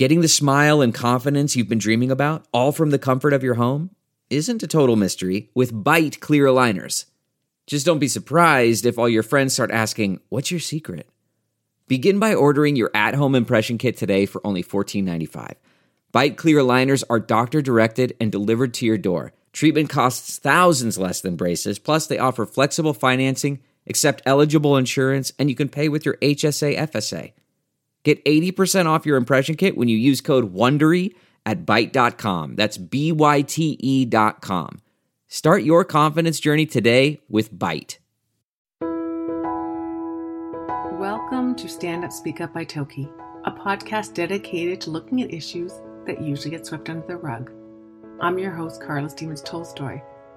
Getting the smile and confidence you've been dreaming about, all from the comfort of your home, isn't a total mystery with Byte clear aligners. Just don't be surprised if all your friends start asking, "What's your secret?" Begin by ordering your at-home impression kit today for only $14.95. Byte clear aligners are doctor-directed and delivered to your door. Treatment costs thousands less than braces, plus they offer flexible financing, accept eligible insurance, and you can pay with your HSA FSA. Get 80% off your impression kit when you use code WONDERY at Byte.com. That's BYTE.com. Start your confidence journey today with Byte. Welcome to Stand Up, Speak Up by Toki, a podcast dedicated to looking at issues that usually get swept under the rug. I'm your host, Carla Stevens-Tolstoy.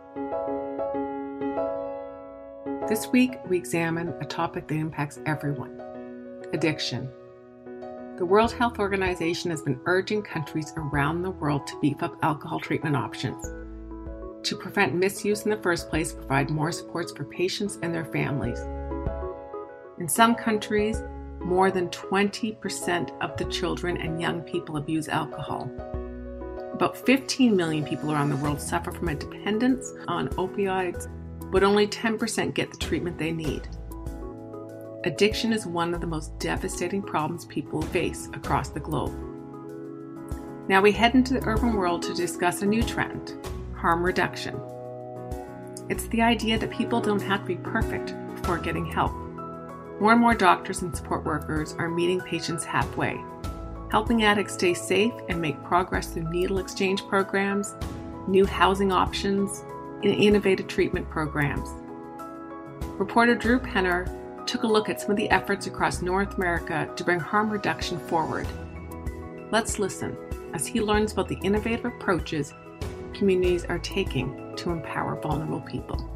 This week, we examine a topic that impacts everyone: addiction. The World Health Organization has been urging countries around the world to beef up alcohol treatment options, to prevent misuse in the first place, provide more supports for patients and their families. In some countries, more than 20% of the children and young people abuse alcohol. About 15 million people around the world suffer from a dependence on opioids, but only 10% get the treatment they need. Addiction is one of the most devastating problems people face across the globe. Now we head into the urban world to discuss a new trend: harm reduction. It's the idea that people don't have to be perfect before getting help. More and more doctors and support workers are meeting patients halfway, helping addicts stay safe and make progress through needle exchange programs, new housing options, and innovative treatment programs. Reporter Drew Penner took a look at some of the efforts across North America to bring harm reduction forward. Let's listen as he learns about the innovative approaches communities are taking to empower vulnerable people.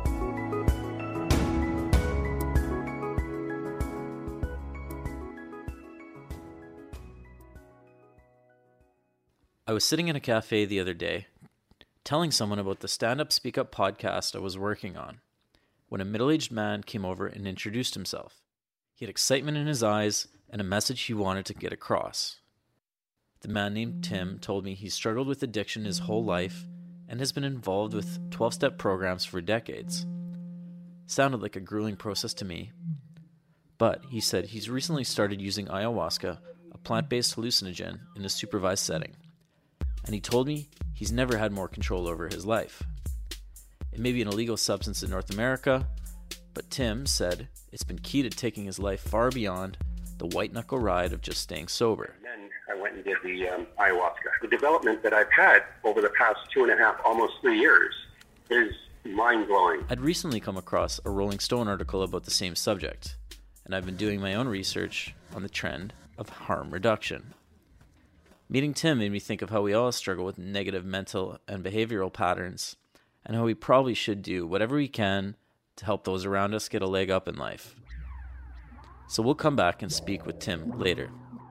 I was sitting in a cafe the other day, telling someone about the Stand Up, Speak Up podcast I was working on, when a middle-aged man came over and introduced himself. He had excitement in his eyes and a message he wanted to get across. The man named Tim told me he struggled with addiction his whole life and has been involved with 12-step programs for decades. Sounded like a grueling process to me, but he said he's recently started using ayahuasca, a plant-based hallucinogen, in a supervised setting. And he told me he's never had more control over his life. It may be an illegal substance in North America, but Tim said it's been key to taking his life far beyond the white-knuckle ride of just staying sober. And then I went and did the ayahuasca. The development that I've had over the past 2.5, almost 3 years is mind-blowing. I'd recently come across a Rolling Stone article about the same subject, and I've been doing my own research on the trend of harm reduction. Meeting Tim made me think of how we all struggle with negative mental and behavioral patterns, and how we probably should do whatever we can to help those around us get a leg up in life. So we'll come back and speak with Tim later.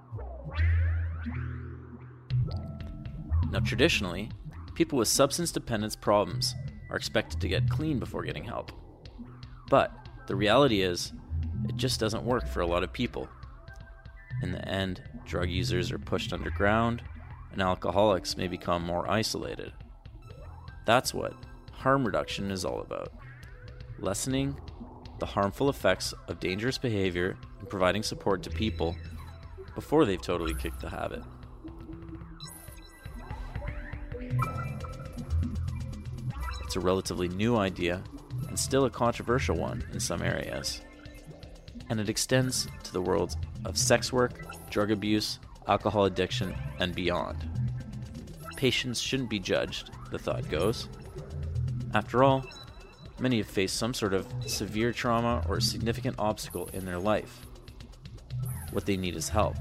Now, traditionally, people with substance dependence problems are expected to get clean before getting help. But the reality is, it just doesn't work for a lot of people. In the end, drug users are pushed underground, and alcoholics may become more isolated. That's what harm reduction is all about: lessening the harmful effects of dangerous behavior and providing support to people before they've totally kicked the habit. It's a relatively new idea and still a controversial one in some areas. And it extends to the worlds of sex work, drug abuse, alcohol addiction, and beyond. Patients shouldn't be judged, the thought goes. After all, many have faced some sort of severe trauma or significant obstacle in their life. What they need is help.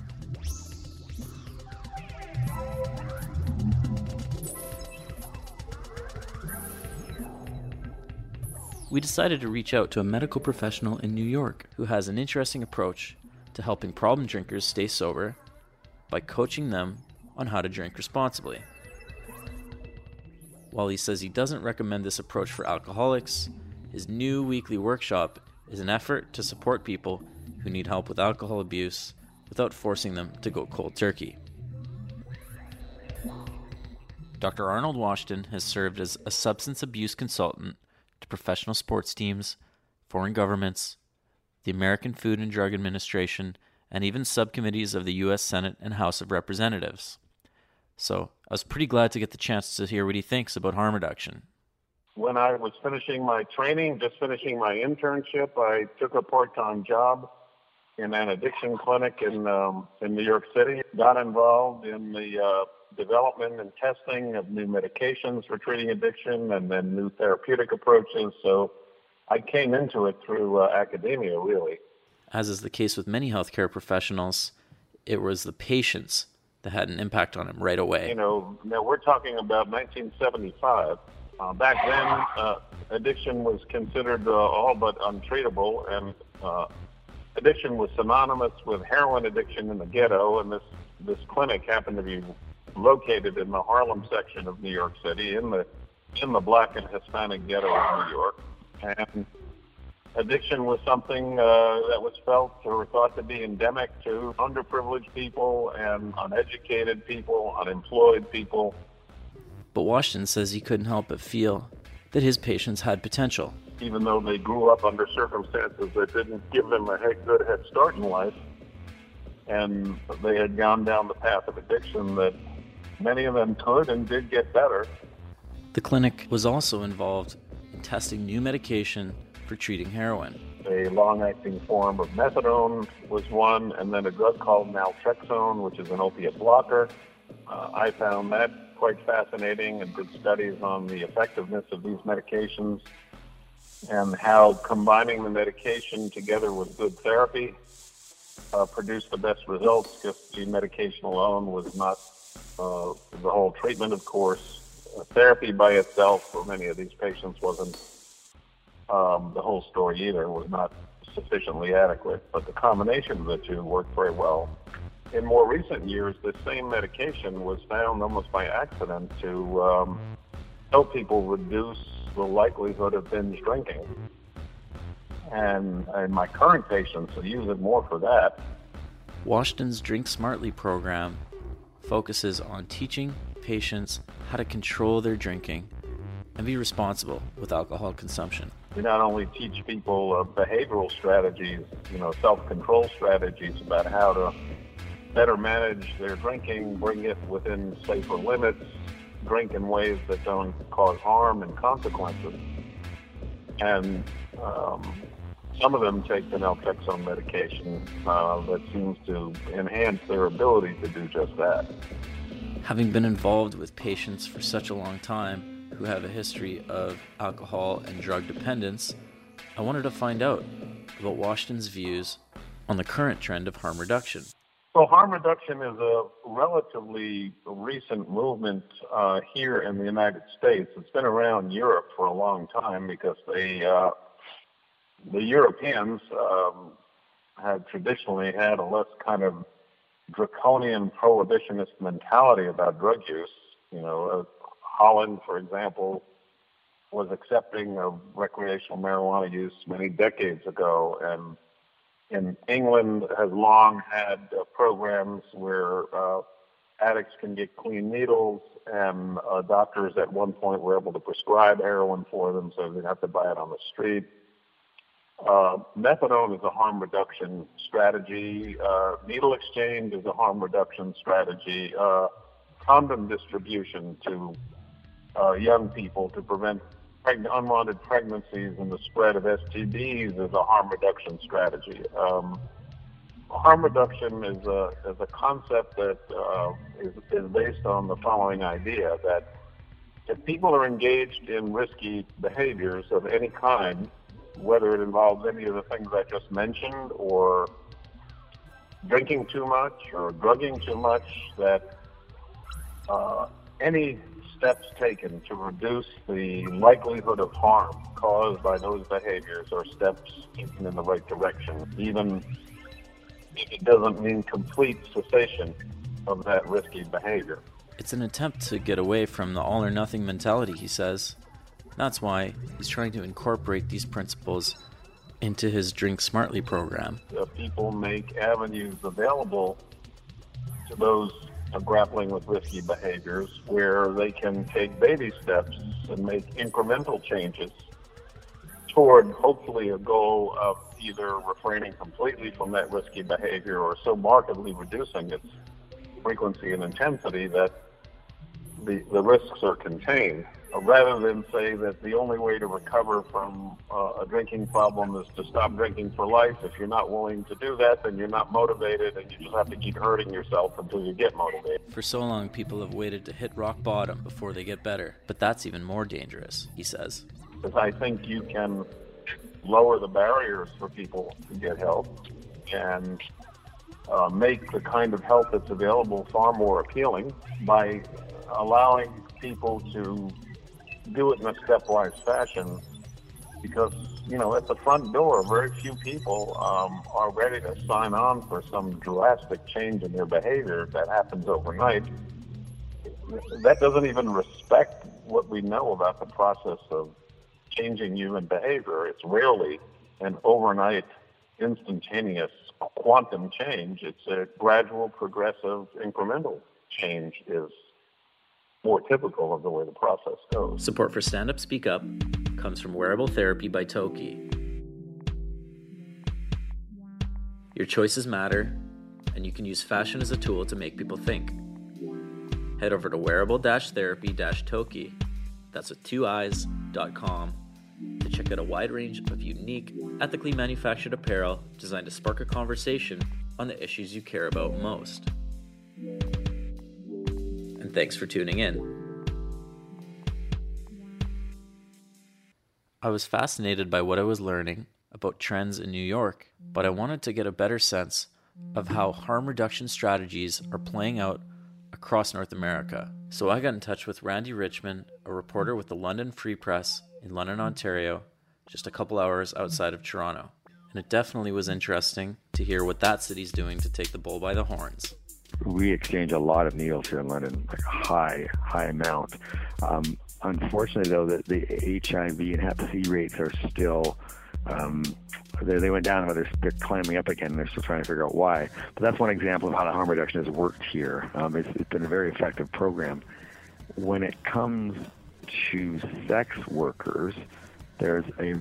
We decided to reach out to a medical professional in New York who has an interesting approach to helping problem drinkers stay sober by coaching them on how to drink responsibly. While he says he doesn't recommend this approach for alcoholics, his new weekly workshop is an effort to support people who need help with alcohol abuse without forcing them to go cold turkey. Dr. Arnold Washington has served as a substance abuse consultant to professional sports teams, foreign governments, the American Food and Drug Administration, and even subcommittees of the U.S. Senate and House of Representatives. So I was pretty glad to get the chance to hear what he thinks about harm reduction. When I was finishing my training, just finishing my internship, I took a part-time job in an addiction clinic in New York City. Got involved in the development and testing of new medications for treating addiction and then new therapeutic approaches. So I came into it through academia, really. As is the case with many healthcare professionals, it was the patients that had an impact on him right away. Now we're talking about 1975. Back then, addiction was considered all but untreatable, and addiction was synonymous with heroin addiction in the ghetto, and this clinic happened to be located in the Harlem section of New York City, in the Black and Hispanic ghetto of New York. And addiction was something that was felt or thought to be endemic to underprivileged people and uneducated people, unemployed people. But Washington says he couldn't help but feel that his patients had potential. Even though they grew up under circumstances that didn't give them a good head start in life, and they had gone down the path of addiction, that many of them could and did get better. The clinic was also involved in testing new medication for treating heroin. A long-acting form of methadone was one, and then a drug called naltrexone, which is an opiate blocker. I found that quite fascinating and did studies on the effectiveness of these medications and how combining the medication together with good therapy produced the best results, because the medication alone was not the whole treatment, of course. Therapy by itself for many of these patients wasn't the whole story either, was not sufficiently adequate, but the combination of the two worked very well. In more recent years, this same medication was found almost by accident to help people reduce the likelihood of binge drinking. And my current patients use it more for that. Washington's Drink Smartly program focuses on teaching patients how to control their drinking and be responsible with alcohol consumption. We not only teach people behavioral strategies, self-control strategies about how to better manage their drinking, bring it within safer limits, drink in ways that don't cause harm and consequences. And some of them take the naltrexone medication that seems to enhance their ability to do just that. Having been involved with patients for such a long time who have a history of alcohol and drug dependence, I wanted to find out about Washington's views on the current trend of harm reduction. Well, harm reduction is a relatively recent movement here in the United States. It's been around Europe for a long time because the Europeans have traditionally had a less kind of draconian prohibitionist mentality about drug use. Holland, for example, was accepting of recreational marijuana use many decades ago, and in England has long had programs where addicts can get clean needles, and doctors at one point were able to prescribe heroin for them so they didn't have to buy it on the street. Methadone is a harm reduction strategy. Needle exchange is a harm reduction strategy. Condom distribution to young people to prevent unwanted pregnancies and the spread of STDs is a harm reduction strategy. Harm reduction is a concept that is based on the following idea, that if people are engaged in risky behaviors of any kind, whether it involves any of the things I just mentioned, or drinking too much or drugging too much, that any steps taken to reduce the likelihood of harm caused by those behaviors are steps taken in the right direction, even if it doesn't mean complete cessation of that risky behavior. It's an attempt to get away from the all-or-nothing mentality, he says. That's why he's trying to incorporate these principles into his Drink Smartly program. People make avenues available to those grappling with risky behaviors where they can take baby steps and make incremental changes toward hopefully a goal of either refraining completely from that risky behavior or so markedly reducing its frequency and intensity that the risks are contained, rather than say that the only way to recover from a drinking problem is to stop drinking for life. If you're not willing to do that, then you're not motivated, and you just have to keep hurting yourself until you get motivated. For so long, people have waited to hit rock bottom before they get better, but that's even more dangerous, he says. Because I think you can lower the barriers for people to get help and make the kind of help that's available far more appealing by allowing people to do it in a stepwise fashion, because, at the front door, very few people are ready to sign on for some drastic change in their behavior that happens overnight. That doesn't even respect what we know about the process of changing human behavior. It's rarely an overnight, instantaneous quantum change. It's a gradual, progressive, incremental change is more typical of the way the process goes. Support for Stand Up Speak Up comes from Wearable Therapy by Toki. Your choices matter, and you can use fashion as a tool to make people think. Head over to wearable-therapy-toki, that's with 2i's.com, to check out a wide range of unique, ethically manufactured apparel designed to spark a conversation on the issues you care about most. And thanks for tuning in. I was fascinated by what I was learning about trends in New York, but I wanted to get a better sense of how harm reduction strategies are playing out across North America. So I got in touch with Randy Richmond, a reporter with the London Free Press in London, Ontario, just a couple hours outside of Toronto. And it definitely was interesting to hear what that city's doing to take the bull by the horns. We exchange a lot of needles here in London, like a high amount. Unfortunately, though, the HIV and Hep C rates are still, they went down, but they're climbing up again. They're still trying to figure out why. But that's one example of how the harm reduction has worked here. It's been a very effective program. When it comes to sex workers, there's a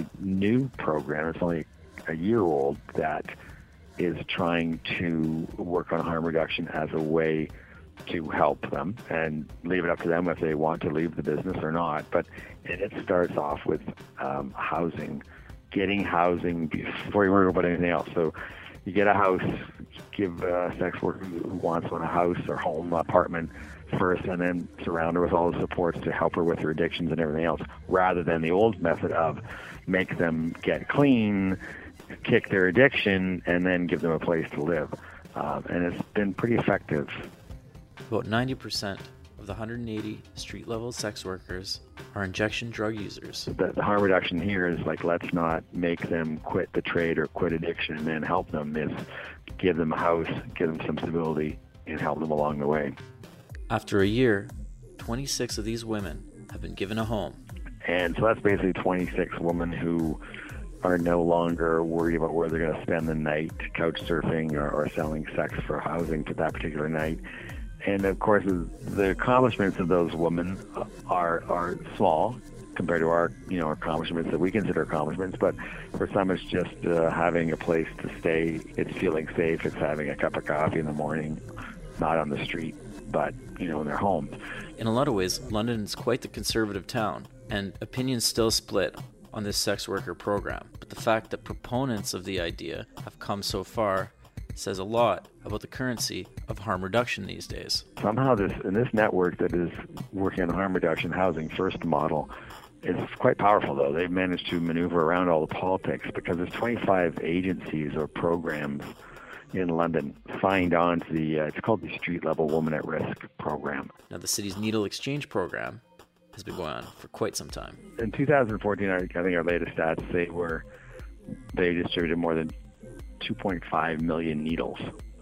new program. It's only a year old that is trying to work on harm reduction as a way to help them and leave it up to them if they want to leave the business or not. But it starts off with housing, getting housing before you worry about anything else. So you get a house, give a sex worker who wants one a house or home, apartment first, and then surround her with all the supports to help her with her addictions and everything else, rather than the old method of make them get clean, kick their addiction, and then give them a place to live. And it's been pretty effective. About 90% of the 180 street-level sex workers are injection drug users. The harm reduction here is like, let's not make them quit the trade or quit addiction and then help them. Is give them a house, give them some stability, and help them along the way. After a year, 26 of these women have been given a home. And so that's basically 26 women who are no longer worried about where they're going to spend the night, couch surfing or selling sex for housing for that particular night. And of course, the accomplishments of those women are small compared to our accomplishments that we consider accomplishments. But for some, it's just having a place to stay. It's feeling safe. It's having a cup of coffee in the morning, not on the street, but in their homes. In a lot of ways, London is quite the conservative town, and opinions still split on this sex worker program. But the fact that proponents of the idea have come so far says a lot about the currency of harm reduction these days. Somehow this network that is working on the harm reduction housing first model is quite powerful, though. They've managed to maneuver around all the politics because there's 25 agencies or programs in London signed on to it's called the Street Level Woman at Risk program. Now, the city's needle exchange program has been going on for quite some time. In 2014, I think our latest stats say they distributed more than 2.5 million needles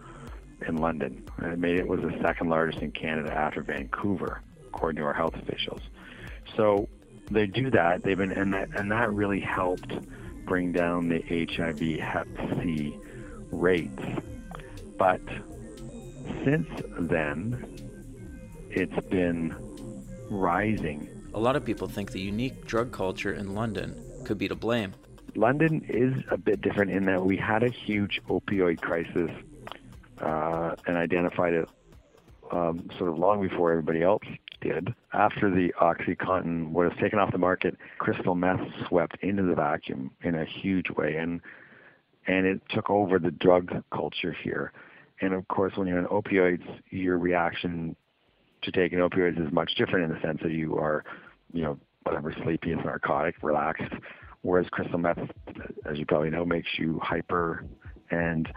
in London. And it was the second largest in Canada after Vancouver, according to our health officials. So they do that. And that really helped bring down the HIV Hep C rates. But since then, it's been rising. A lot of people think the unique drug culture in London could be to blame. London is a bit different in that we had a huge opioid crisis and identified it sort of long before everybody else did. After the OxyContin was taken off the market, crystal meth swept into the vacuum in a huge way, and it took over the drug culture here. And of course, when you're on opioids, your reaction to taking opioids is much different in the sense that you are, whatever, sleepy, it's narcotic, relaxed. Whereas crystal meth, as you probably know, makes you hyper and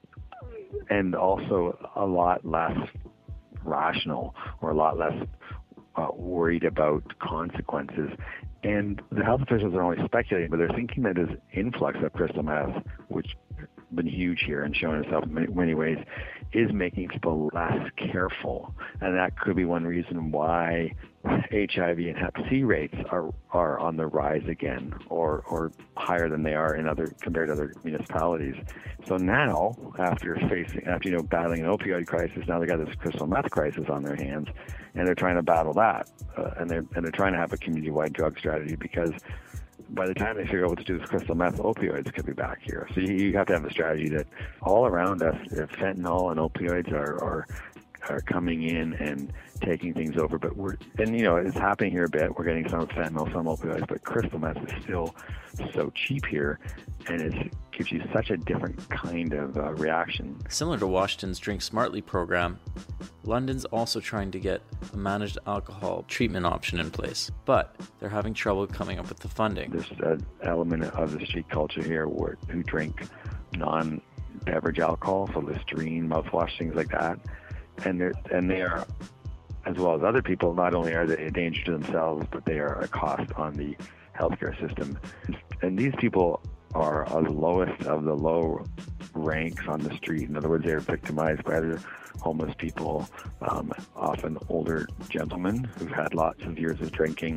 also a lot less rational, or a lot less worried about consequences. And the health officials are only speculating, but they're thinking that this influx of crystal meth, which has been huge here and shown itself in many ways, is making people less careful. And that could be one reason why HIV and Hep C rates are on the rise again, or higher than they are compared to other municipalities. So now, after battling an opioid crisis, now they got this crystal meth crisis on their hands, and they're trying to battle that, and they're trying to have a community-wide drug strategy, because by the time they figure out what to do with crystal meth, opioids could be back here. So you have to have a strategy that all around us, if fentanyl and opioids are coming in and taking things over, but it's happening here a bit. We're getting some fentanyl, some opioids, but crystal meth is still so cheap here, and it gives you such a different kind of reaction. Similar to Washington's Drink Smartly program, London's also trying to get a managed alcohol treatment option in place, but they're having trouble coming up with the funding. There's an element of the street culture here who drink non-beverage alcohol, so Listerine, mouthwash, things like that. And they are, as well as other people, not only are they a danger to themselves, but they are a cost on the healthcare system. And these people are the lowest of the low ranks on the street. In other words, they're victimized by other homeless people, often older gentlemen who've had lots of years of drinking.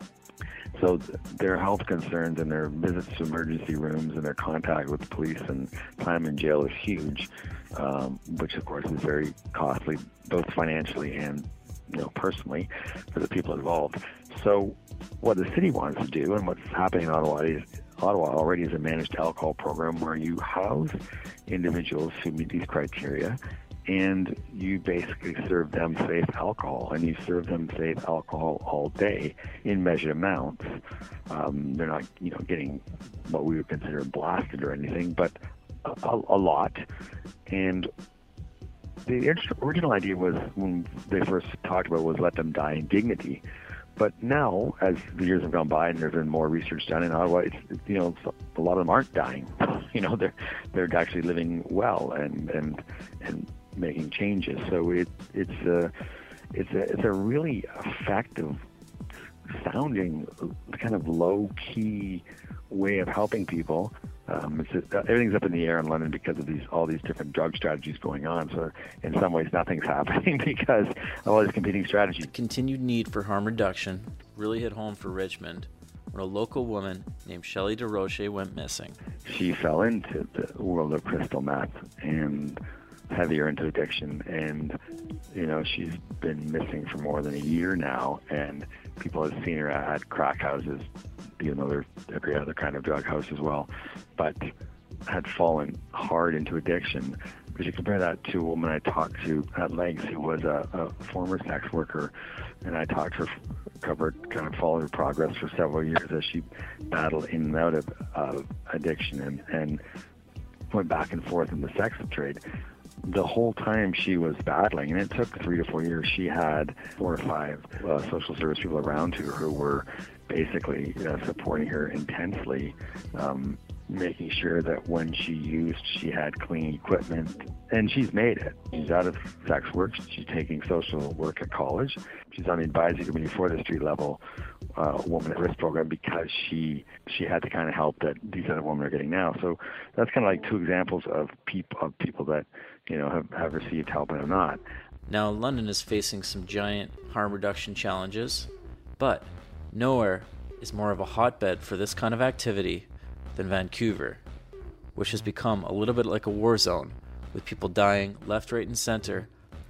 So their health concerns and their visits to emergency rooms and their contact with the police and time in jail is huge, which of course is very costly, both financially and personally for the people involved. So what the city wants to do, and what's happening in Ottawa already, is a managed alcohol program where you house individuals who meet these criteria, and you basically serve them safe alcohol, and you serve them safe alcohol all day in measured amounts. They're not, getting what we would consider blasted or anything, but a lot. And the original idea was, when they first talked about it, was let them die in dignity. But now, as the years have gone by and there's been more research done in Ottawa, a lot of them aren't dying. They're actually living well and making changes. So it's a really effective sounding, kind of low key way of helping people. Everything's up in the air in London because of all these different drug strategies going on. So in some ways, nothing's happening because of all these competing strategies. Continued need for harm reduction really hit home for Richmond when a local woman named Shelley DeRoche went missing. She fell into the world of crystal meth and heavier into addiction, and she's been missing for more than a year now, and people have seen her at crack houses, even though there's every other kind of drug house as well, but had fallen hard into addiction. But you compare that to a woman I talked to at length who was a former sex worker, and I talked to her, followed her progress for several years as she battled in and out of addiction and went back and forth in the sex trade. The whole time she was battling, and it took 3 to 4 years, she had 4 or 5 social service people around her who were basically supporting her intensely, making sure that when she used, she had clean equipment. And she's made it. She's out of sex work. She's taking social work at college. She's on the advisory committee for the street level woman at risk program because she had the kind of help that these other women are getting now. So that's kind of like 2 examples of people that have received help and have not. Now London is facing some giant harm reduction challenges, but nowhere is more of a hotbed for this kind of activity than Vancouver, which has become a little bit like a war zone, with people dying left, right, and center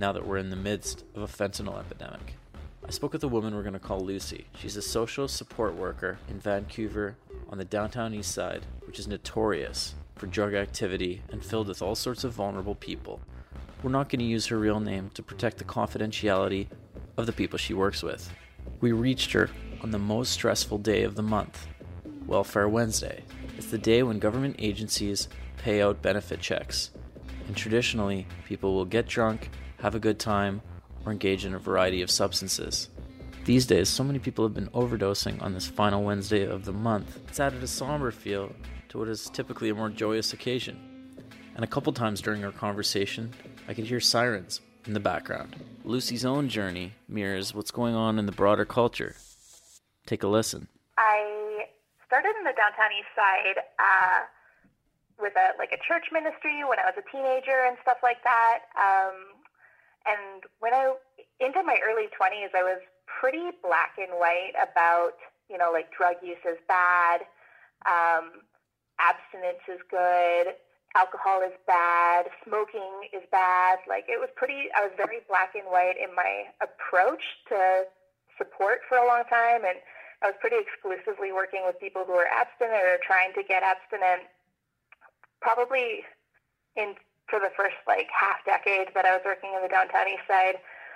now that we're in the midst of a fentanyl epidemic. I spoke with a woman we're going to call Lucy. She's a social support worker in Vancouver on the downtown east side, which is notorious for drug activity and filled with all sorts of vulnerable people. We're not going to use her real name to protect the confidentiality of the people she works with. We reached her on the most stressful day of the month, Welfare Wednesday. It's the day when government agencies pay out benefit checks, and traditionally people will get drunk, have a good time, or engage in a variety of substances. These days, so many people have been overdosing on this final Wednesday of the month. It's added a somber feel to what is typically a more joyous occasion. And a couple times during our conversation, I could hear sirens in the background. Lucy's own journey mirrors what's going on in the broader culture. Take a listen. I started in the downtown east side with a church ministry when I was a teenager and stuff like that. And when into my early 20s, I was pretty black and white about, drug use is bad, abstinence is good, alcohol is bad, smoking is bad. I was very black and white in my approach to support for a long time. And I was pretty exclusively working with people who were abstinent or trying to get abstinent, probably for the first half decade that I was working in the downtown east side.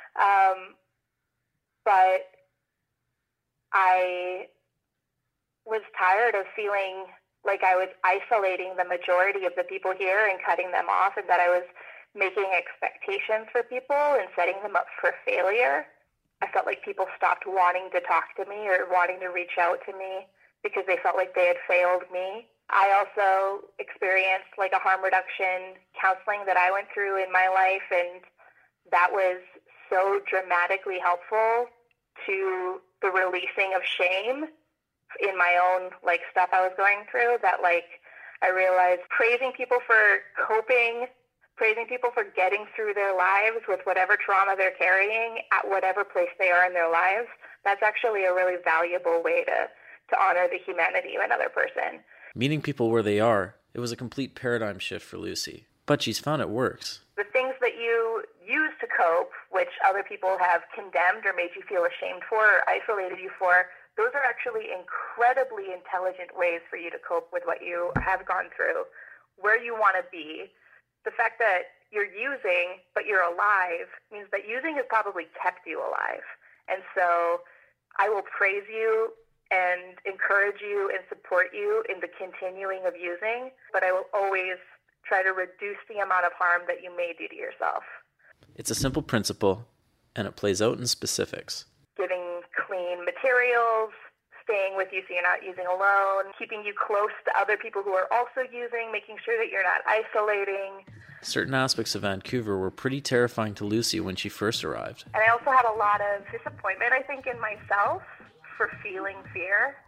But I was tired of feeling like I was isolating the majority of the people here and cutting them off, and that I was making expectations for people and setting them up for failure. I felt like people stopped wanting to talk to me or wanting to reach out to me because they felt like they had failed me. I also experienced a harm reduction counseling that I went through in my life, and that was so dramatically helpful to the releasing of shame in my own stuff I was going through, that I realized praising people for coping, praising people for getting through their lives with whatever trauma they're carrying at whatever place they are in their lives, that's actually a really valuable way to honor the humanity of another person. Meeting people where they are, it was a complete paradigm shift for Lucy. But she's found it works. The things that you use to cope, which other people have condemned or made you feel ashamed for or isolated you for, those are actually incredibly intelligent ways for you to cope with what you have gone through, where you want to be. The fact that you're using, but you're alive, means that using has probably kept you alive. And so I will praise you and encourage you and support you in the continuing of using, but I will always try to reduce the amount of harm that you may do to yourself. It's a simple principle, and it plays out in specifics. Giving clean materials, staying with you so you're not using alone, keeping you close to other people who are also using, making sure that you're not isolating. Certain aspects of Vancouver were pretty terrifying to Lucy when she first arrived. And I also had a lot of disappointment, I think, in myself for feeling fear.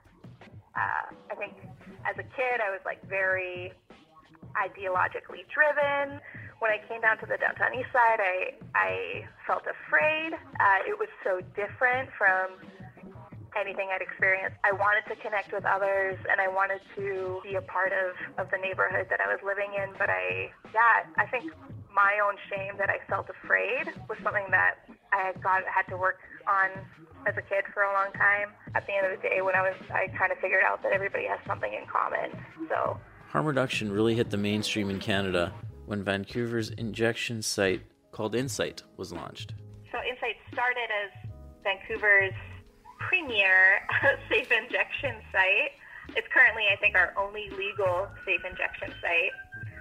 I think as a kid, I was very ideologically driven. When I came down to the downtown east side, I felt afraid. It was so different from anything I'd experienced. I wanted to connect with others, and I wanted to be a part of the neighborhood that I was living in. But I think my own shame that I felt afraid was something that I had to work on as a kid for a long time. At the end of the day, when I kind of figured out that everybody has something in common. So harm reduction really hit the mainstream in Canada when Vancouver's injection site called Insite was launched. So Insite started as Vancouver's premier safe injection site. It's currently, I think, our only legal safe injection site.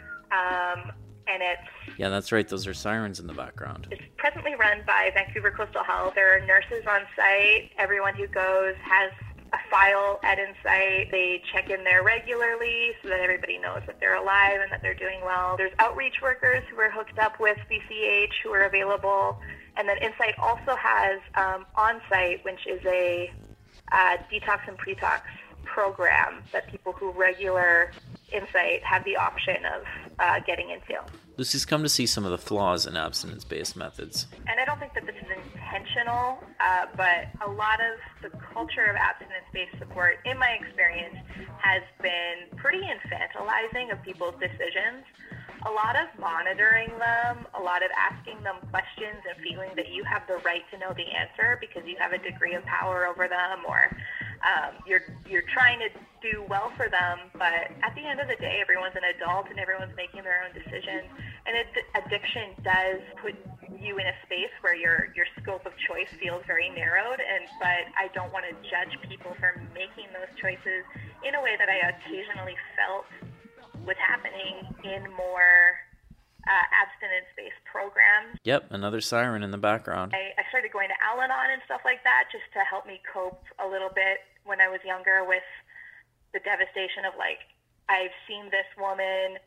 And it's... Yeah, that's right. Those are sirens in the background. It's presently run by Vancouver Coastal Health. There are nurses on site. Everyone who goes has a file at Insite. They check in there regularly so that everybody knows that they're alive and that they're doing well. There's outreach workers who are hooked up with VCH who are available. And then Insite also has On-Site, which is a detox and pre-tox program that people who regular Insite have the option of getting into. Lucy's come to see some of the flaws in abstinence-based methods. And I don't think that this is intentional, but a lot of the culture of abstinence-based support, in my experience, has been pretty infantilizing of people's decisions. a lot of monitoring them, a lot of asking them questions and feeling that you have the right to know the answer because you have a degree of power over them, or you're trying to do well for them, but at the end of the day, everyone's an adult and everyone's making their own decisions. And addiction does put you in a space where your scope of choice feels very narrowed, but I don't want to judge people for making those choices in a way that I occasionally felt was happening in more abstinence-based programs. Yep, another siren in the background. I started going to Al-Anon and stuff like that just to help me cope a little bit when I was younger with the devastation of, like, I've seen this woman,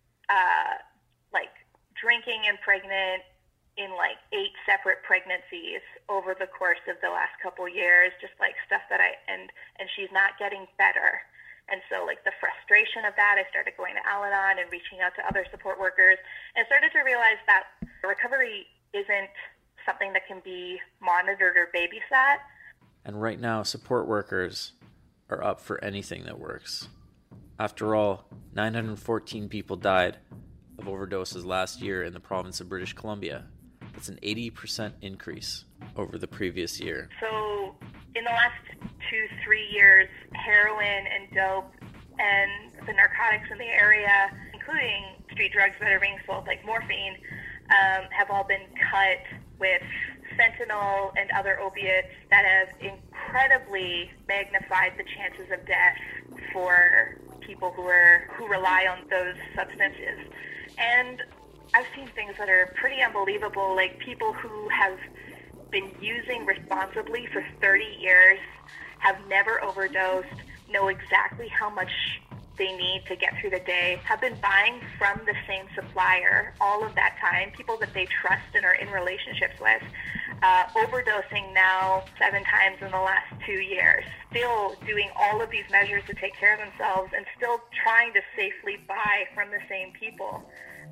like, drinking and pregnant in, like, 8 separate pregnancies over the course of the last couple years, just, like, stuff that and she's not getting better. And so, like, the frustration of that, I started going to Al-Anon and reaching out to other support workers and started to realize that recovery isn't something that can be monitored or babysat. And right now, support workers are up for anything that works. After all, 914 people died of overdoses last year in the province of British Columbia. That's an 80% increase over the previous year. So in the last 2-3 years, heroin and dope and the narcotics in the area, including street drugs that are being sold like morphine, have all been cut with fentanyl and other opiates that have incredibly magnified the chances of death for people who rely on those substances. And I've seen things that are pretty unbelievable, like people who have been using responsibly for 30 years, have never overdosed, know exactly how much they need to get through the day, have been buying from the same supplier all of that time, people that they trust and are in relationships with, overdosing now 7 times in the last 2 years, still doing all of these measures to take care of themselves and still trying to safely buy from the same people.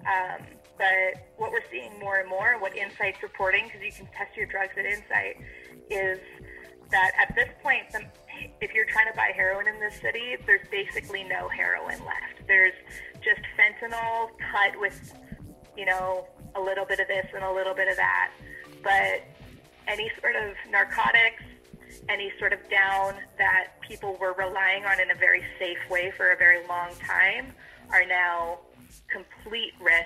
But what we're seeing more and more, what Insight's reporting, because you can test your drugs at Insight, is that at this point, if you're trying to buy heroin in this city, there's basically no heroin left. There's just fentanyl cut with, a little bit of this and a little bit of that. But any sort of narcotics, any sort of down that people were relying on in a very safe way for a very long time are now complete risks.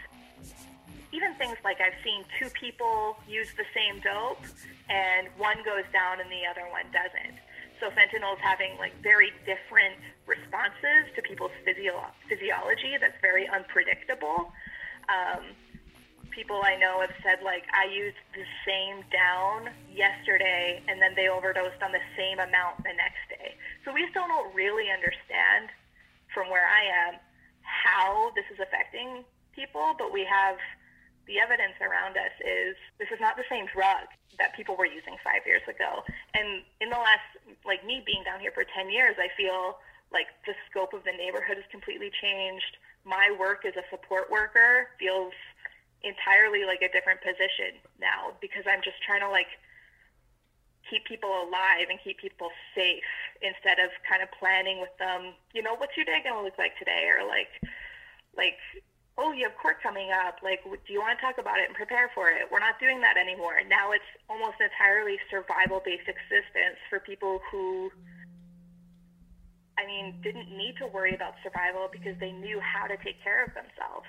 Even things like I've seen 2 people use the same dope and one goes down and the other one doesn't. So fentanyl is having like very different responses to people's physiology that's very unpredictable. People I know have said, like, I used the same down yesterday and then they overdosed on the same amount the next day. So we still don't really understand from where I am how this is affecting people, but we have the evidence around us is this is not the same drug that people were using 5 years ago. And in the last, like me being down here for 10 years, I feel like the scope of the neighborhood has completely changed. My work as a support worker feels entirely like a different position now because I'm just trying to like keep people alive and keep people safe instead of kind of planning with them, what's your day going to look like today? Or like, oh, you have court coming up. Like, do you want to talk about it and prepare for it? We're not doing that anymore. Now it's almost entirely survival-based existence for people who, didn't need to worry about survival because they knew how to take care of themselves.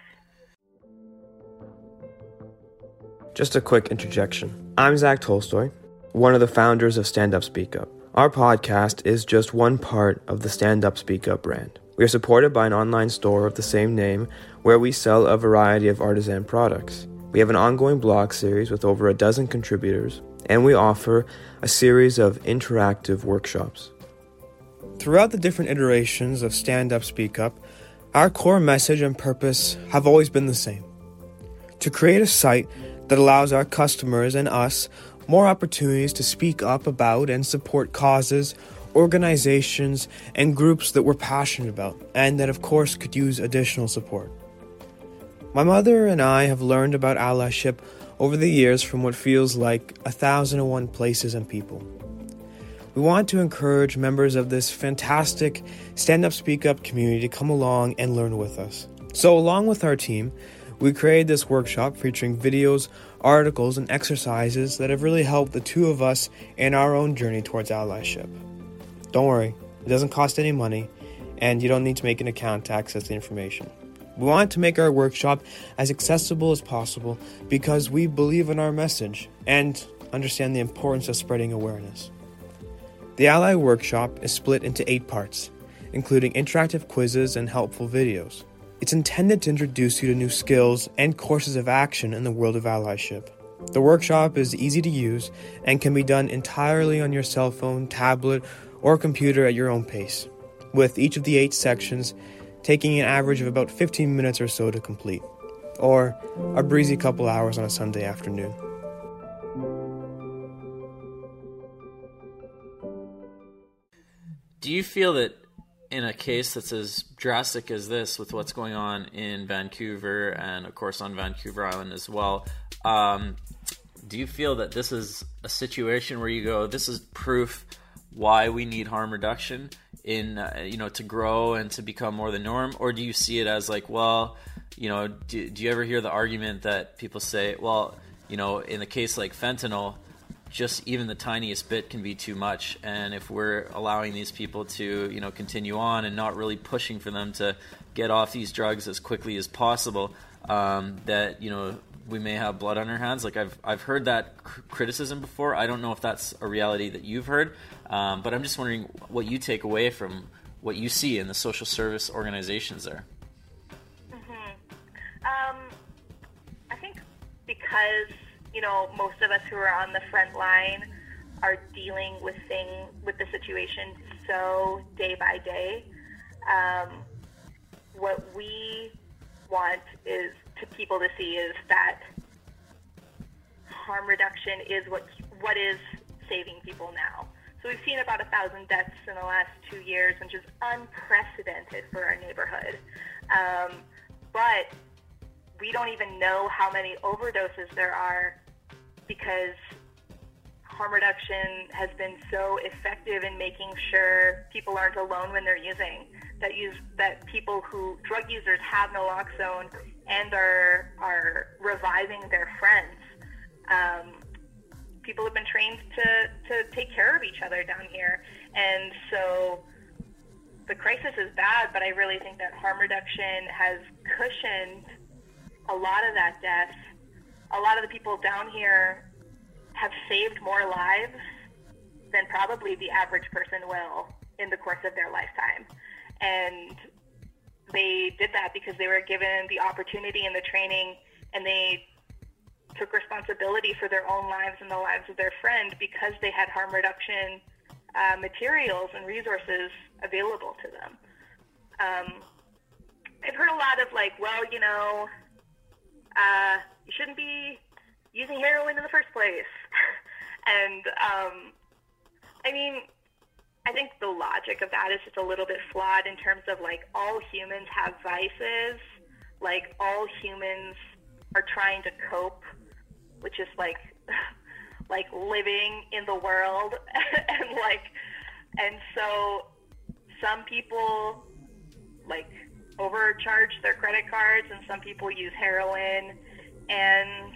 Just a quick interjection. I'm Zach Tolstoy, one of the founders of Stand Up Speak Up. Our podcast is just one part of the Stand Up Speak Up brand. We are supported by an online store of the same name where we sell a variety of artisan products. We have an ongoing blog series with over a dozen contributors, and we offer a series of interactive workshops. Throughout the different iterations of Stand Up Speak Up, our core message and purpose have always been the same: to create a site that allows our customers and us more opportunities to speak up about and support causes, organizations, and groups that we're passionate about, and that of course could use additional support. My mother and I have learned about allyship over the years from what feels like 1,001 places and people. We want to encourage members of this fantastic Stand Up Speak Up community to come along and learn with us. So along with our team, we created this workshop featuring videos, articles, and exercises that have really helped the two of us in our own journey towards allyship. Don't worry, it doesn't cost any money, and you don't need to make an account to access the information. We wanted to make our workshop as accessible as possible because we believe in our message and understand the importance of spreading awareness. The Ally Workshop is split into 8 parts, including interactive quizzes and helpful videos. It's intended to introduce you to new skills and courses of action in the world of allyship. The workshop is easy to use and can be done entirely on your cell phone, tablet, or computer at your own pace, with each of the 8 sections taking an average of about 15 minutes or so to complete, or a breezy couple hours on a Sunday afternoon. Do you feel that in a case that's as drastic as this, with what's going on in Vancouver and, of course, on Vancouver Island as well, do you feel that this is a situation where you go, this is proof why we need harm reduction in, to grow and to become more the norm? Or do you see it as like, well, do you ever hear the argument that people say, well, in the case like fentanyl, just even the tiniest bit can be too much, and if we're allowing these people to continue on and not really pushing for them to get off these drugs as quickly as possible, that we may have blood on our hands? Like I've heard that criticism before. I don't know if that's a reality that you've heard, but I'm just wondering what you take away from what you see in the social service organizations there. I think because most of us who are on the front line are dealing with the situation so day by day. What we want is to people to see is that harm reduction is what is saving people now. So we've seen about 1,000 deaths in the last 2 years, which is unprecedented for our neighborhood. But we don't even know how many overdoses there are, because harm reduction has been so effective in making sure people aren't alone when they're using, that drug users have naloxone and are reviving their friends. People have been trained to take care of each other down here, and so the crisis is bad, but I really think that harm reduction has cushioned a lot of that death. A lot of the people down here have saved more lives than probably the average person will in the course of their lifetime. And they did that because they were given the opportunity and the training, and they took responsibility for their own lives and the lives of their friend because they had harm reduction materials and resources available to them. I've heard a lot of you shouldn't be using heroin in the first place. And, I think the logic of that is just a little bit flawed in terms of, all humans have vices. All humans are trying to cope, which is, living in the world. And so some people, overcharge their credit cards, and some people use heroin. And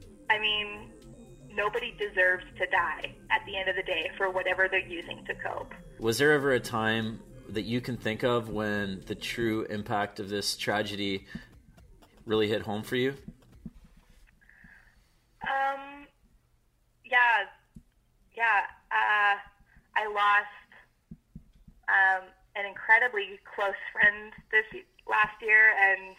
nobody deserves to die at the end of the day for whatever they're using to cope. Was there ever a time that you can think of when the true impact of this tragedy really hit home for you? I lost an incredibly close friend this last year, and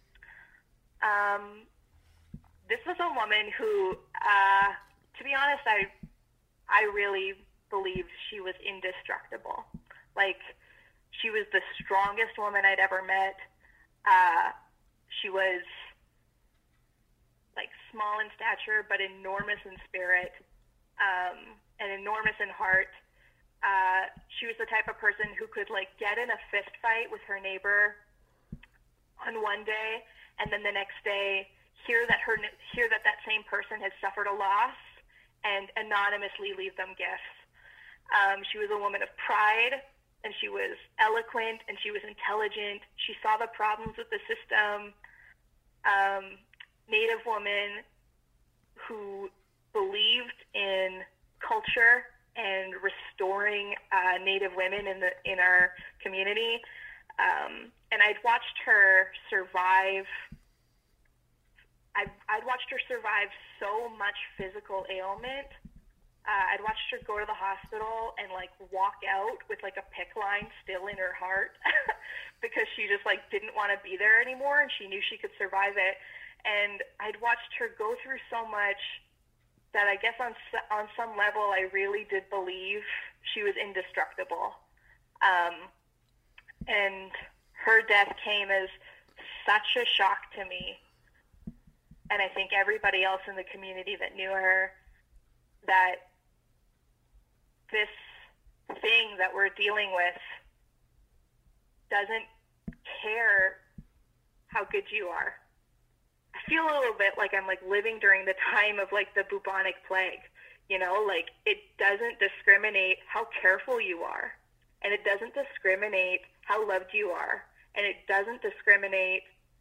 this was a woman who, to be honest, I really believed she was indestructible. She was the strongest woman I'd ever met. She was small in stature, but enormous in spirit, and enormous in heart. She was the type of person who could get in a fist fight with her neighbor on one day, and then the next day hear that same person has suffered a loss, and anonymously leave them gifts. She was a woman of pride, and she was eloquent, and she was intelligent. She saw the problems with the system. Native woman who believed in culture and restoring Native women in our community. And I'd watched her survive. I'd watched her survive so much physical ailment. I'd watched her go to the hospital and like walk out with like a PICC line still in her heart because she just like didn't want to be there anymore, and she knew she could survive it. And I'd watched her go through so much that I guess on some level I really did believe she was indestructible. And her death came as such a shock to me, and I think everybody else in the community that knew her, that this thing that we're dealing with doesn't care how good you are. I feel a little bit like I'm like living during the time of like the bubonic plague, you know, like it doesn't discriminate how careful you are, and it doesn't discriminate how loved you are, and it doesn't discriminate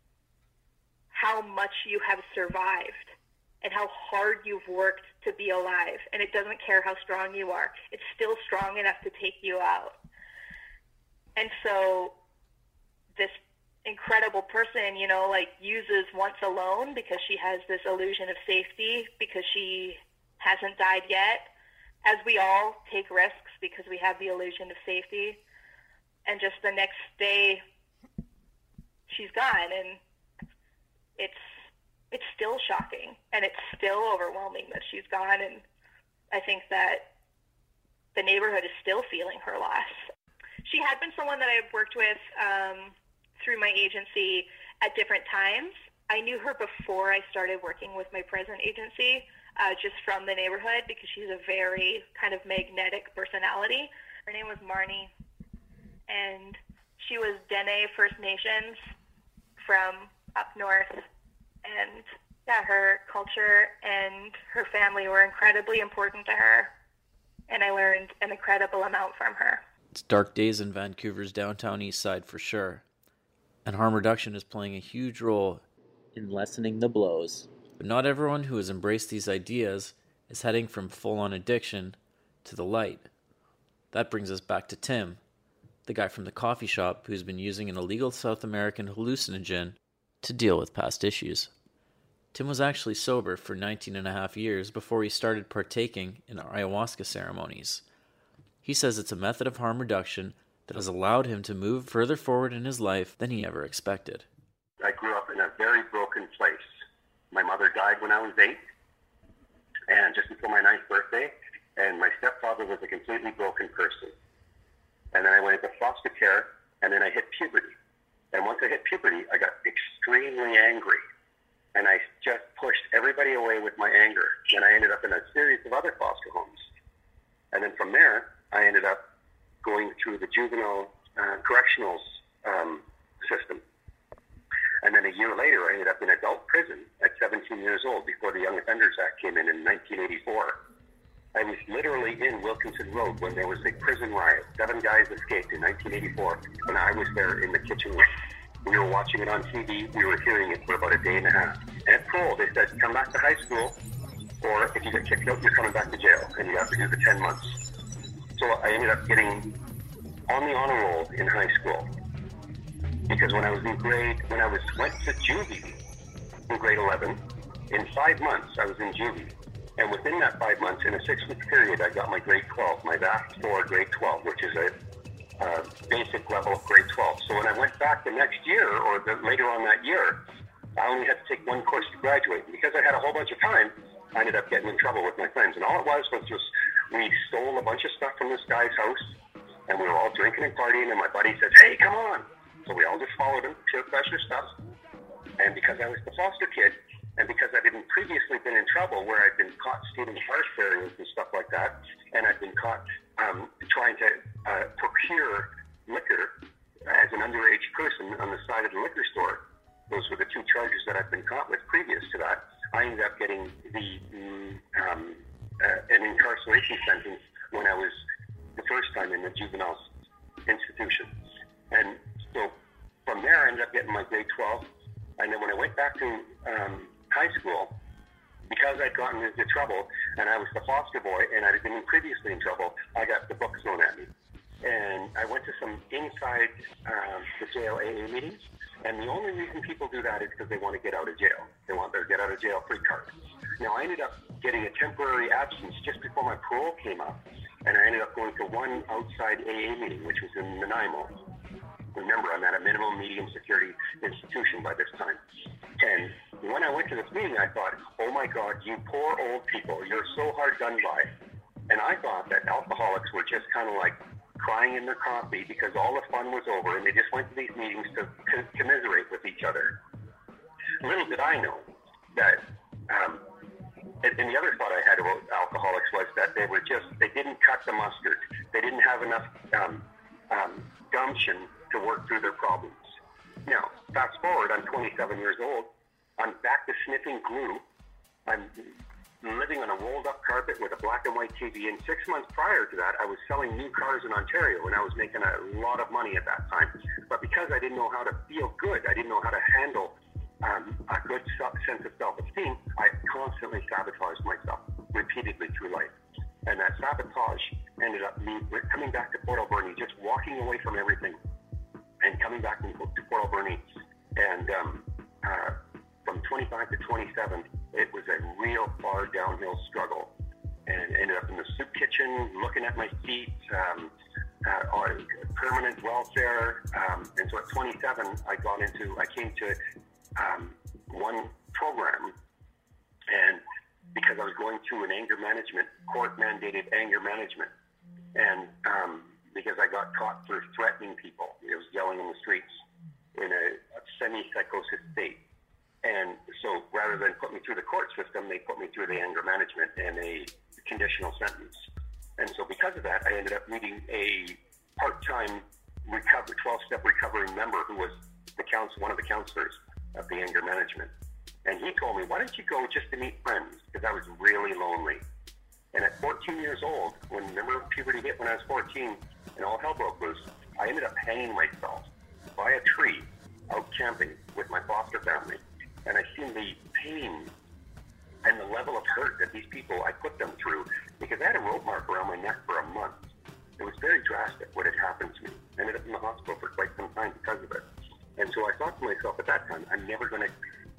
how much you have survived and how hard you've worked to be alive, and it doesn't care how strong you are. It's still strong enough to take you out. And so this incredible person, you know, like uses once alone because she has this illusion of safety because she hasn't died yet, as we all take risks because we have the illusion of safety. And just the next day, she's gone, and it's still shocking, and it's still overwhelming that she's gone, and I think that the neighborhood is still feeling her loss. She had been someone that I've worked with through my agency at different times. I knew her before I started working with my present agency, just from the neighborhood, because she's a very kind of magnetic personality. Her name was Marnie, and she was Dene First Nations from up north. And yeah, her culture and her family were incredibly important to her, and I learned an incredible amount from her. It's dark days in Vancouver's downtown east side for sure, and harm reduction is playing a huge role in lessening the blows. But not everyone who has embraced these ideas is heading from full-on addiction to the light. That brings us back to Tim, the guy from the coffee shop who's been using an illegal South American hallucinogen to deal with past issues. Tim was actually sober for 19 and a half years before he started partaking in ayahuasca ceremonies. He says it's a method of harm reduction that has allowed him to move further forward in his life than he ever expected. I grew up in a very broken place. My mother died when I was 8, and just before my 9th birthday, and my stepfather was a completely broken person. And then I went into foster care, and then I hit puberty. And once I hit puberty, I got extremely angry. And I just pushed everybody away with my anger. And I ended up in a series of other foster homes. And then from there, I ended up going through the juvenile correctionals system. And then a year later, I ended up in adult prison at 17 years old before the Young Offenders Act came in 1984. I was literally in Wilkinson Road when there was a prison riot. 7 guys escaped in 1984, and I was there in the kitchen room. We were watching it on TV. We were hearing it for about a day and a half. And at parole, they said, come back to high school, or if you get kicked out, you're coming back to jail, and you have to do the 10 months. So I ended up getting on the honor roll in high school. Because when I went to juvie in grade 11, in 5 months, I was in juvie. And within that 5 months, in a 6-week period, I got my grade 12, my VASP 4 grade 12, which is a basic level of grade 12. So when I went back the next year, or later on that year, I only had to take 1 course to graduate. And because I had a whole bunch of time, I ended up getting in trouble with my friends. And all it was just, we stole a bunch of stuff from this guy's house, and we were all drinking and partying, and my buddy says, hey, come on. So we all just followed him, peer pressure stuff. And because I was the foster kid, and because I hadn't previously been in trouble where I'd been caught stealing car stereos and stuff like that, and I'd been caught trying to procure liquor as an underage person on the side of the liquor store, those were the 2 charges that I'd been caught with previous to that, I ended up getting an incarceration sentence when I was the first time in the juvenile institution. And so from there, I ended up getting my grade 12. And then when I went back to high school, because I'd gotten into trouble and I was the foster boy and I'd been previously in trouble, I got the books thrown at me. And I went to some inside the jail AA meetings. And the only reason people do that is because they want to get out of jail. They want their get out of jail free card. Now, I ended up getting a temporary absence just before my parole came up. And I ended up going to one outside AA meeting, which was in Nanaimo. Remember, I'm at a minimum medium security institution by this time. And when I went to this meeting, I thought, oh my God, you poor old people, you're so hard done by. And I thought that alcoholics were just kind of like crying in their coffee because all the fun was over and they just went to these meetings to commiserate with each other. Little did I know that, and the other thought I had about alcoholics was that they didn't cut the mustard. They didn't have enough gumption to work through their problems. Now, fast forward, I'm 27 years old. I'm back to sniffing glue. I'm living on a rolled-up carpet with a black and white TV. And 6 months prior to that, I was selling new cars in Ontario, and I was making a lot of money at that time. But because I didn't know how to feel good, I didn't know how to handle a good sense of self-esteem, I constantly sabotaged myself repeatedly through life. And that sabotage ended up me coming back to Port Alberni, just walking away from everything and coming back to Port Alberni. And from 25 to 27, it was a real far downhill struggle. And ended up in the soup kitchen, looking at my feet, on permanent welfare. And so at 27, I came to one program, and because I was going through an anger management, court-mandated anger management, and because I got caught for threatening people. I was yelling in the streets in a semi-psychosis state. And so rather than put me through the court system, they put me through the anger management and a conditional sentence. And so because of that, I ended up meeting a part-time 12-step recovery member who was one of the counselors of the anger management. And he told me, why don't you go just to meet friends? Because I was really lonely. And at 14 years old, remember puberty hit when I was 14 and all hell broke loose, I ended up hanging myself by a tree out camping with my foster family. And I seen the pain and the level of hurt that these people, I put them through, because I had a rope mark around my neck for a month. It was very drastic what had happened to me. I ended up in the hospital for quite some time because of it. And so I thought to myself at that time, I'm never going to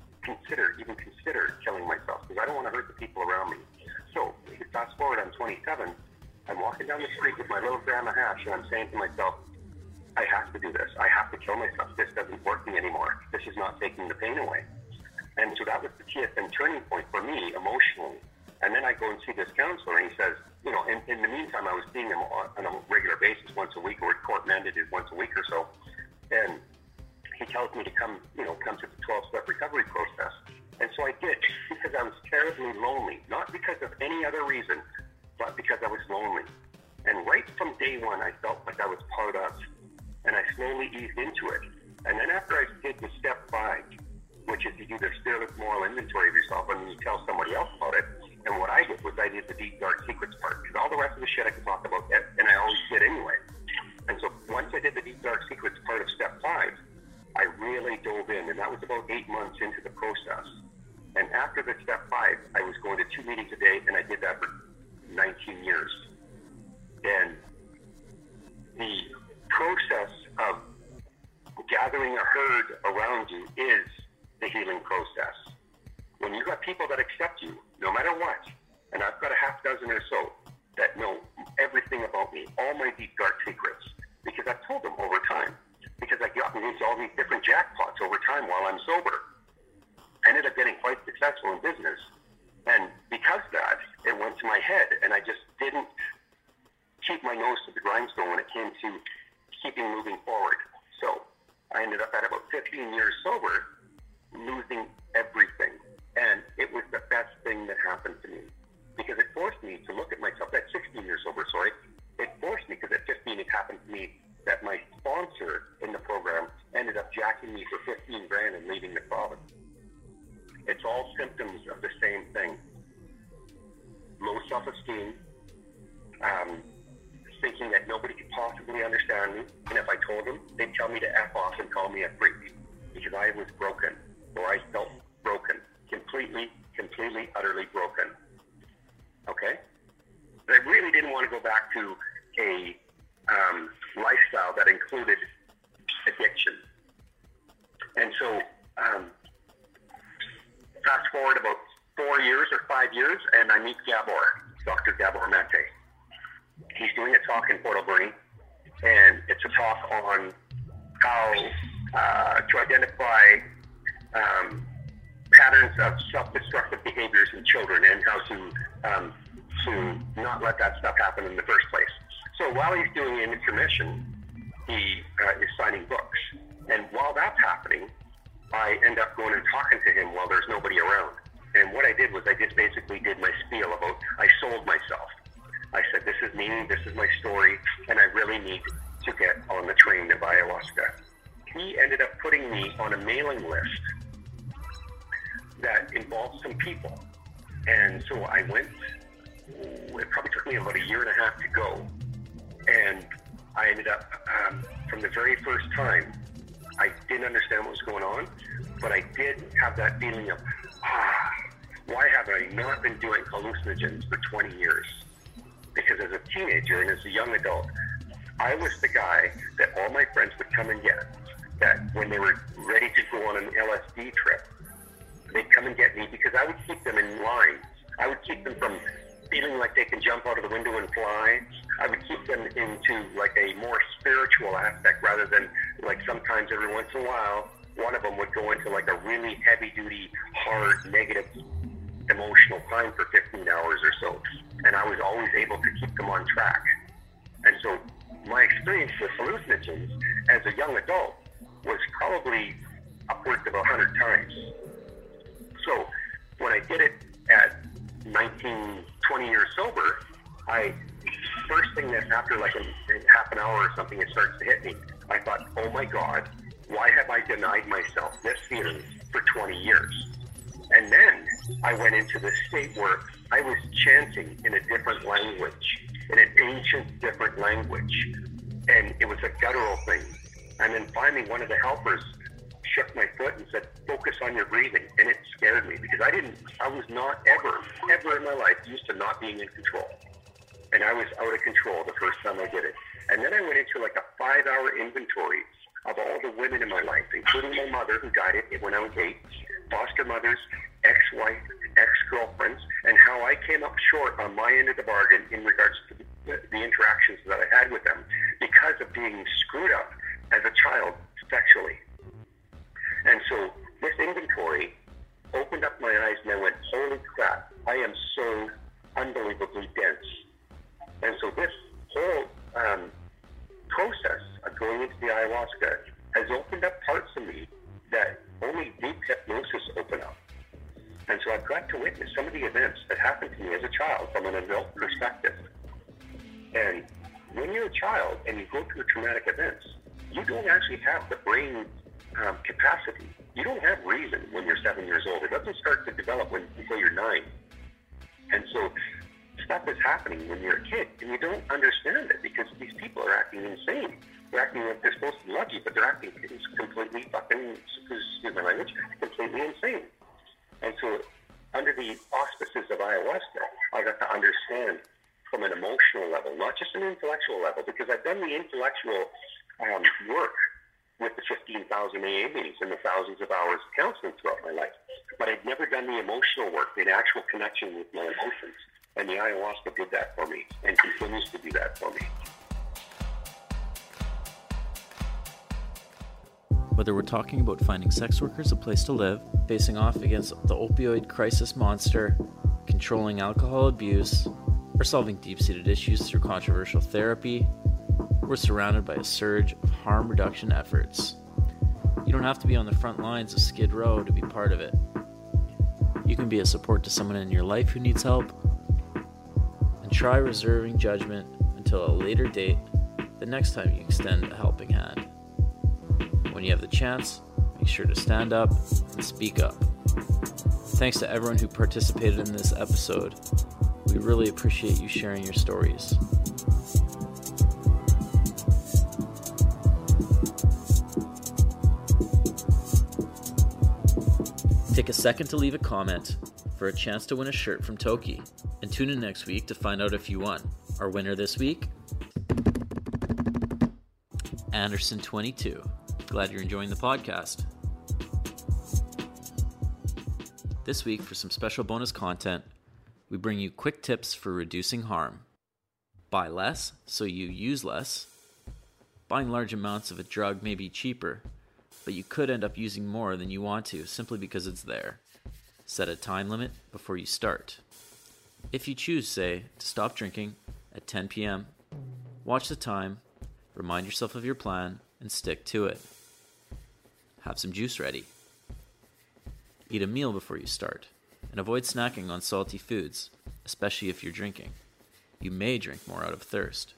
even consider killing myself because I don't want to hurt the people around me. So fast forward, I'm 27. I'm walking down the street with my little grandma hash, and I'm saying to myself, I have to do this. I have to kill myself. This doesn't work me anymore. This is not taking the pain away. And so that was the TSM turning point for me emotionally. And then I go and see this counselor, and he says, in the meantime, I was seeing him on a regular basis once a week, or court mandated once a week or so. And he tells me to come to the 12-step recovery process. And so I did, because I was terribly lonely, not because of any other reason, but because I was lonely. And right from day one, I felt like I was part of, and I slowly eased into it. And then after I did the step 5, which is you do the fearless moral inventory of yourself, and then you tell somebody else about it. And what I did was I did the deep, dark secrets part, because all the rest of the shit I could talk about, and I always did anyway. And so once I did the deep, dark secrets part of step 5, I really dove in, and that was about 8 months into the process. And after the step 5, I was going to 2 meetings a day, and I did that for 19 years. And the process of gathering a herd around you is the healing process. When you got people that accept you, no matter what, and I've got a half dozen or so that know everything about me, all my deep, dark secrets, because I've told them over time, because I've gotten into all these different jackpots over time while I'm sober. I ended up getting quite successful in business. And because of that, it went to my head, and I just didn't keep my nose to the grindstone when it came to keeping moving forward. So I ended up at about 15 years sober, losing everything. And it was the best thing that happened to me, because it forced me to look at myself. At 16 years sober, it forced me, because at 15 it happened to me that my sponsor in the program ended up jacking me for $15,000 and leaving the province. It's all symptoms of the same thing. Low self-esteem, thinking that nobody could possibly understand me, and if I told them, they'd tell me to F off and call me a freak, because I was broken, or I felt broken, completely, utterly broken. Okay? But I really didn't want to go back to a lifestyle that included addiction. And so, fast forward about 4 years or 5 years, and I meet Gabor, Dr. Gabor Mate. He's doing a talk in Port Alberni, and it's a talk on how to identify patterns of self-destructive behaviors in children and how to not let that stuff happen in the first place. So while he's doing an intermission, he is signing books. And while that's happening, I end up going and talking to him while there's nobody around. And what I did was I just basically did my spiel about, I sold myself. I said, this is me, this is my story, and I really need to get on the train of ayahuasca. He ended up putting me on a mailing list that involved some people. And so I went, it probably took me about 1.5 years to go. And I ended up, from the very first time, I didn't understand what was going on, but I did have that feeling of, why have I not been doing hallucinogens for 20 years? Because as a teenager and as a young adult, I was the guy that all my friends would come and get. That when they were ready to go on an LSD trip, they'd come and get me because I would keep them in line. I would keep them from feeling like they can jump out of the window and fly. I would keep them into like a more spiritual aspect rather than like sometimes every once in a while, one of them would go into like a really heavy-duty, hard, negative, emotional time for 15 hours or so. And I was always able to keep them on track. And so my experience with hallucinogens as a young adult was probably upwards of 100 times. So when I did it at 19, 20 years sober, first thing that after like half an hour or something, it starts to hit me. I thought, oh my God, why have I denied myself this feeling for 20 years? And then I went into this state where I was chanting in a different language, in an ancient different language. And it was a guttural thing. And then finally one of the helpers shook my foot and said, focus on your breathing. And it scared me because I was not ever in my life used to not being in control. And I was out of control the first time I did it. And then I went into like a 5-hour inventory of all the women in my life, including my mother who died when I was 8, foster mothers, ex-wife, ex-girlfriends, and how I came up short on my end of the bargain in regards to the interactions that I had with them because of being screwed up as a child sexually. And so this inventory opened up my eyes and I went, holy crap, I am so unbelievably dense. And so this whole process of going into the ayahuasca has opened up parts of me that only deep hypnosis open up. And so I've got to witness some of the events that happened to me as a child from an adult perspective. And when you're a child and you go through traumatic events, you don't actually have the brain capacity. You don't have reason when you're 7 years old. It doesn't start to develop until you're 9. And so stuff is happening when you're a kid, and you don't understand it because these people are acting insane. They're acting like they're supposed to love you, but they're acting completely fucking, excuse my language, completely insane. And so under the auspices of ayahuasca, I got to understand from an emotional level, not just an intellectual level, because I've done the intellectual work with the 15,000 AA meetings and the thousands of hours of counseling throughout my life. But I'd never done the emotional work, the actual connection with my emotions. And the ayahuasca did that for me and continues to do that for me. Whether we're talking about finding sex workers a place to live, facing off against the opioid crisis monster, controlling alcohol abuse, or solving deep-seated issues through controversial therapy, we're surrounded by a surge of harm reduction efforts. You don't have to be on the front lines of Skid Row to be part of it. You can be a support to someone in your life who needs help, and try reserving judgment until a later date the next time you extend a helping hand. When you have the chance, make sure to stand up and speak up. Thanks to everyone who participated in this episode. We really appreciate you sharing your stories. Take a second to leave a comment for a chance to win a shirt from Toki, and tune in next week to find out if you won. Our winner this week, Anderson22. Glad you're enjoying the podcast. This week, for some special bonus content, we bring you quick tips for reducing harm. Buy less so you use less. Buying large amounts of a drug may be cheaper, but you could end up using more than you want to simply because it's there. Set a time limit before you start. If you choose, say, to stop drinking at 10 p.m., watch the time, remind yourself of your plan, and stick to it. Have some juice ready. Eat a meal before you start, and avoid snacking on salty foods, especially if you're drinking. You may drink more out of thirst.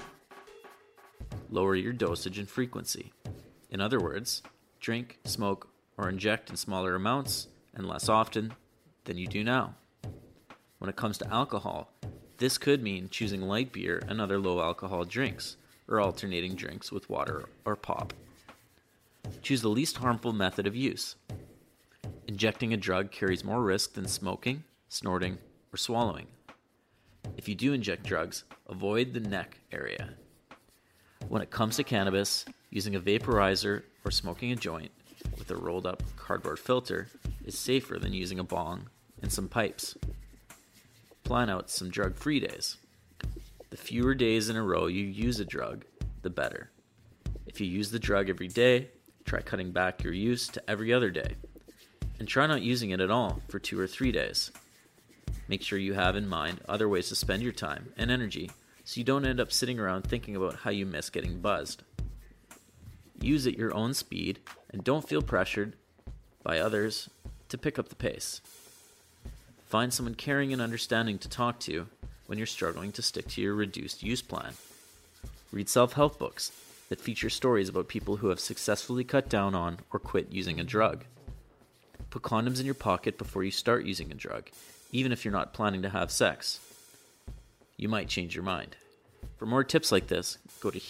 Lower your dosage and frequency. In other words, drink, smoke, or inject in smaller amounts and less often than you do now. When it comes to alcohol, this could mean choosing light beer and other low-alcohol drinks, or alternating drinks with water or pop. Choose the least harmful method of use. Injecting a drug carries more risk than smoking, snorting, or swallowing. If you do inject drugs, avoid the neck area. When it comes to cannabis, using a vaporizer or smoking a joint with a rolled up cardboard filter is safer than using a bong and some pipes. Plan out some drug-free days. The fewer days in a row you use a drug, the better. If you use the drug every day, try cutting back your use to every other day. And try not using it at all for 2 or 3 days. Make sure you have in mind other ways to spend your time and energy so you don't end up sitting around thinking about how you miss getting buzzed. Use at your own speed and don't feel pressured by others to pick up the pace. Find someone caring and understanding to talk to when you're struggling to stick to your reduced use plan. Read self-help books that feature stories about people who have successfully cut down on or quit using a drug. Put condoms in your pocket before you start using a drug, even if you're not planning to have sex. You might change your mind. For more tips like this, go to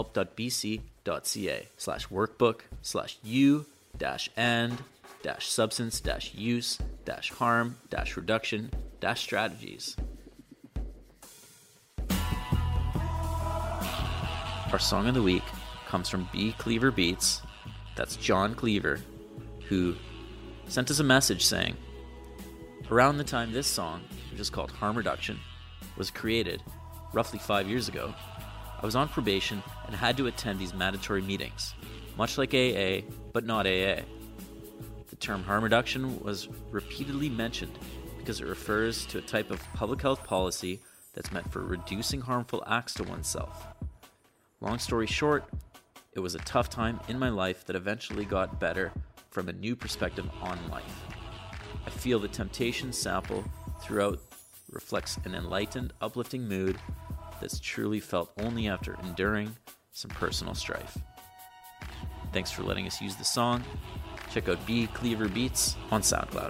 here-to-help.bc.ca/workbook/u-and-substance-use-harm-reduction-strategies. Our song of the week comes from B. Cleaver Beats, that's John Cleaver, who sent us a message saying, around the time this song, which is called Harm Reduction, was created, roughly 5 years ago, I was on probation and had to attend these mandatory meetings, much like AA, but not AA. The term harm reduction was repeatedly mentioned because it refers to a type of public health policy that's meant for reducing harmful acts to oneself. Long story short, it was a tough time in my life that eventually got better from a new perspective on life. I feel the Temptation sample throughout reflects an enlightened, uplifting mood that's truly felt only after enduring some personal strife. Thanks for letting us use the song. Check out B. Cleaver Beats on SoundCloud.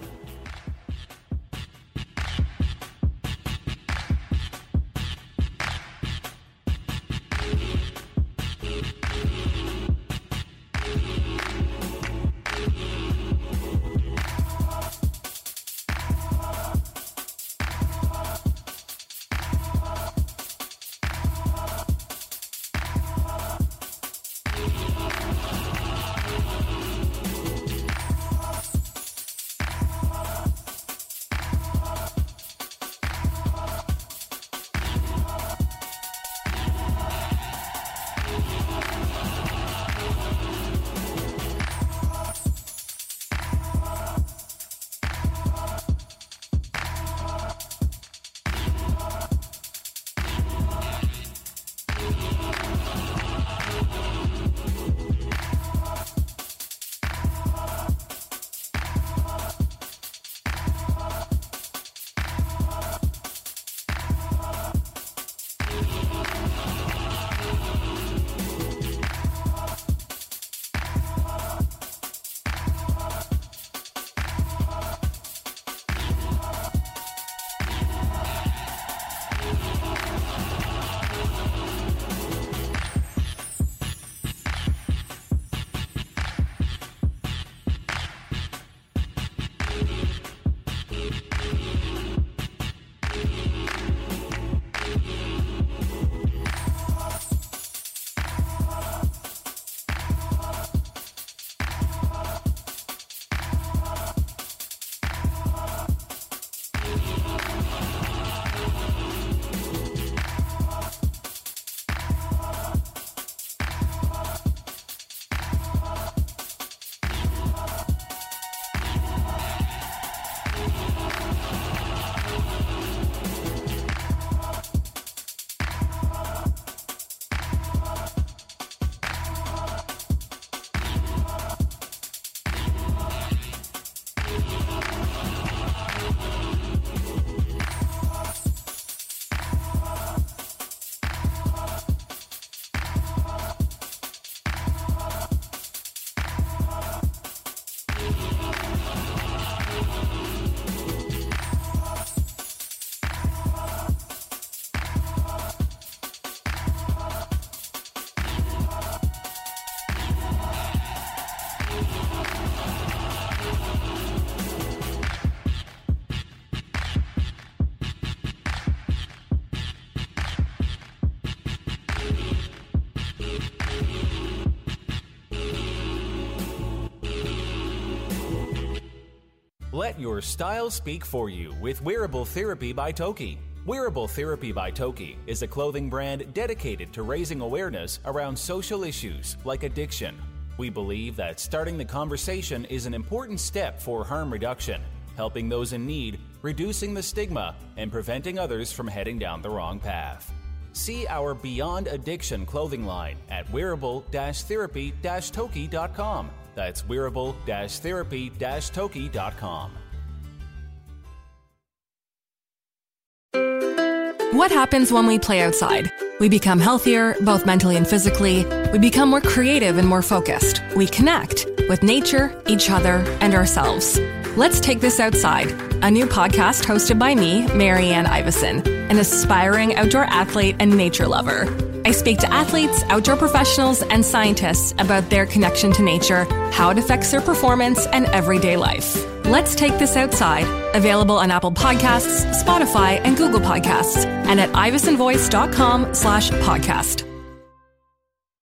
Let your style speak for you with Wearable Therapy by Toki. Wearable Therapy by Toki is a clothing brand dedicated to raising awareness around social issues like addiction. We believe that starting the conversation is an important step for harm reduction, helping those in need, reducing the stigma, and preventing others from heading down the wrong path. See our Beyond Addiction clothing line at wearable-therapy-toki.com. That's wearable-therapy-toki.com. What happens when we play outside? We become healthier, both mentally and physically. We become more creative and more focused. We connect with nature, each other, and ourselves. Let's Take This Outside, a new podcast hosted by me, Marianne Iveson, an aspiring outdoor athlete and nature lover. I speak to athletes, outdoor professionals, and scientists about their connection to nature, how it affects their performance, and everyday life. Let's Take This Outside, available on Apple Podcasts, Spotify, and Google Podcasts, and at ivesonvoice.com/podcast.